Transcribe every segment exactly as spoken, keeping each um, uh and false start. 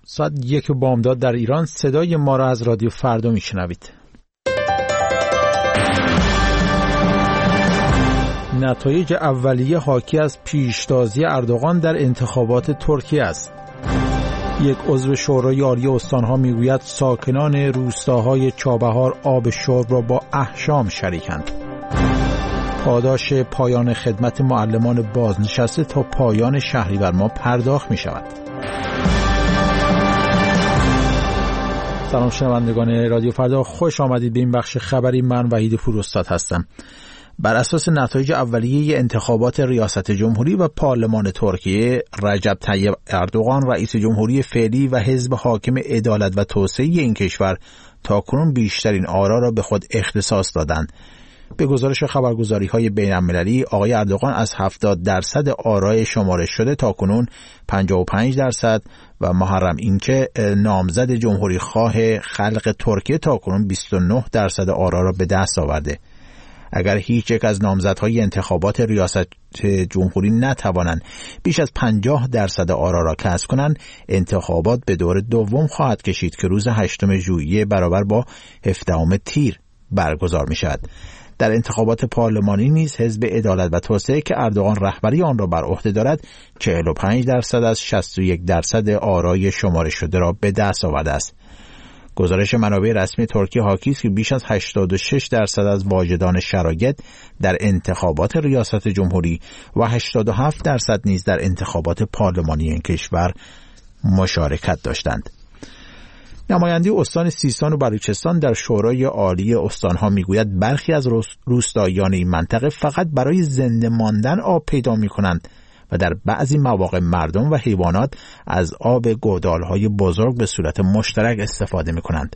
ساعت یک بامداد در ایران. صدای ما را از رادیو فردا میشنوید. نتایج اولیه حاکی از پیشتازی اردوغان در انتخابات ترکیه است. یک عضو شورای عالی استانها میگوید ساکنان روستاهای چابهار آب شرب را با احشام شریکند. پاداش پایان خدمت معلمان بازنشسته تا پایان شهریور ماه پرداخت می شود. سلام شنوندگان رادیو فردا، خوش آمدید به این بخش خبری. من وحید پوراستاد هستم. بر اساس نتایج اولیه انتخابات ریاست جمهوری و پارلمان ترکیه، رجب طیب اردوغان رئیس جمهوری فعلی و حزب حاکم عدالت و توسعه این کشور تاکنون بیشترین آرا را به خود اختصاص دادند. به گزارش خبرگزاری‌های بین‌المللی، آقای اردوغان از هفتاد درصد آرای شمارش شده تاکنون پنجاه و پنج درصد و محرم اینکه نامزد جمهوری خواه خلق ترکیه تاکنون بیست و نه درصد آرا را به دست آورده. اگر هیچ یک از نامزدهای انتخابات ریاست جمهوری نتوانند بیش از پنجاه درصد آرا را کسب کنند، انتخابات به دور دوم خواهد کشید که روز هشتم ژوئیه برابر با هفدهم تیر برگزار می شود. در انتخابات پارلمانی نیز حزب عدالت و توسعه که اردوغان رهبری آن را بر عهده دارد چهل و پنج درصد از شصت و یک درصد آرای شمارش شده را به دست آورده است. گزارش منابع رسمی ترکیه حاکی است که بیش از هشتاد و شش درصد از واجدان شرایط در انتخابات ریاست جمهوری و هشتاد و هفت درصد نیز در انتخابات پارلمانی این کشور مشارکت داشتند. نماینده استان سیستان و بلوچستان در شورای عالی استانها میگوید برخی از روستاییان این منطقه فقط برای زنده ماندن آب پیدا می‌کنند و در بعضی مواقع مردم و حیوانات از آب گودال‌های بزرگ به صورت مشترک استفاده می‌کنند.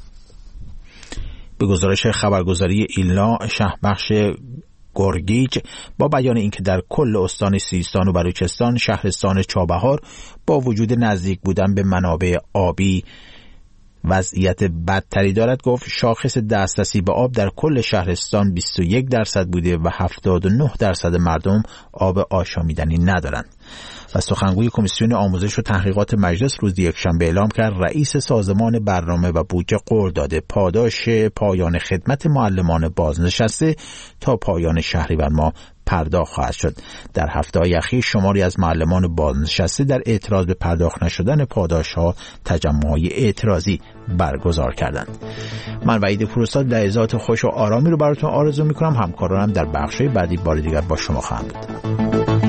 به گزارش خبرگزاری ایلنا، شهربخش گورگیج با بیان اینکه در کل استان سیستان و بلوچستان شهرستان چابهار با وجود نزدیک بودن به منابع آبی وضعیت بدتری دارد، گفت شاخص دسترسی به آب در کل شهرستان بیست و یک درصد بوده و هفتاد و نه درصد مردم آب آشامیدنی ندارند. و سخنگوی کمیسیون آموزش و تحقیقات مجلس روز یکشنبه اعلام کرد رئیس سازمان برنامه و بودجه قول داده پاداش پایان خدمت معلمان بازنشسته تا پایان شهریور ماه پرداخت خواهد شد. در هفته‌های اخیر شماری از معلمان بازنشسته در اعتراض به پرداخت نشدن پاداش‌ها تجمع‌های اعتراضی برگزار کردند. من وحید پوراستاد لحظات خوش و آرامی رو براتون آرزو می‌کنم. همکارانم در بخش‌های بعدی بار دیگر با شما خواهند بود.